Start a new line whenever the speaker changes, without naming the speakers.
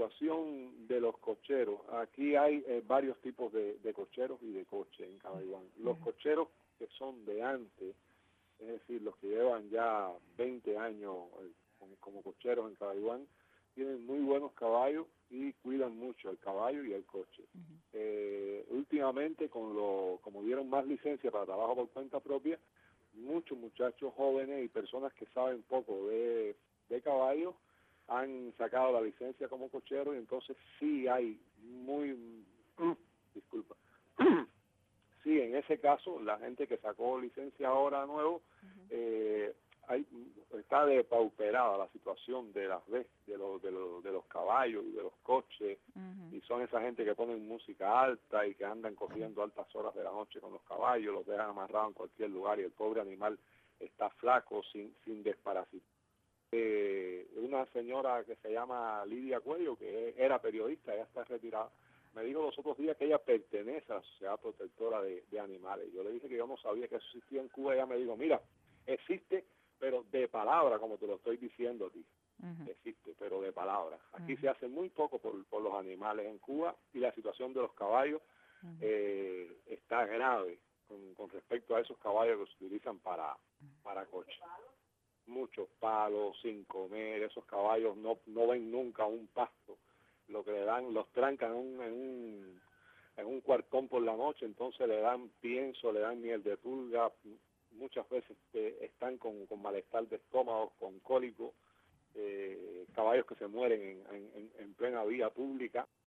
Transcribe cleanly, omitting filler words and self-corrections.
situación de los cocheros, aquí hay varios tipos de cocheros y de coches en Cabaiguán. Los cocheros que son de antes, es decir, los que llevan ya 20 años como cocheros en Cabaiguán, tienen muy buenos caballos y cuidan mucho el caballo y el coche. Últimamente, como dieron más licencia para trabajo por cuenta propia, muchos muchachos jóvenes y personas que saben poco de caballos han sacado la licencia como cochero, y entonces sí hay disculpa, sí, en ese caso, la gente que sacó licencia ahora nuevo, está depauperada la situación de las de los caballos y de los coches, y son esa gente que ponen música alta y que andan corriendo altas horas de la noche con los caballos, los dejan amarrados en cualquier lugar y el pobre animal está flaco, sin desparasitar. Una señora que se llama Lidia Cuello, que era periodista, ella está retirada, me dijo los otros días que ella pertenece a la Sociedad Protectora de Animales. Yo le dije que yo no sabía que eso existía en Cuba. Ella me dijo, mira, existe, pero de palabra, como te lo estoy diciendo a ti. Existe, pero de palabra. Aquí se hace muy poco por los animales en Cuba, y la situación de los caballos está grave con respecto a esos caballos que se utilizan para coche. Muchos palos, sin comer, esos caballos no ven nunca un pasto. Lo que le dan, los trancan en un cuartón por la noche, entonces le dan pienso, le dan miel de pulga, muchas veces están con malestar de estómago, con cólico, caballos que se mueren en plena vía pública.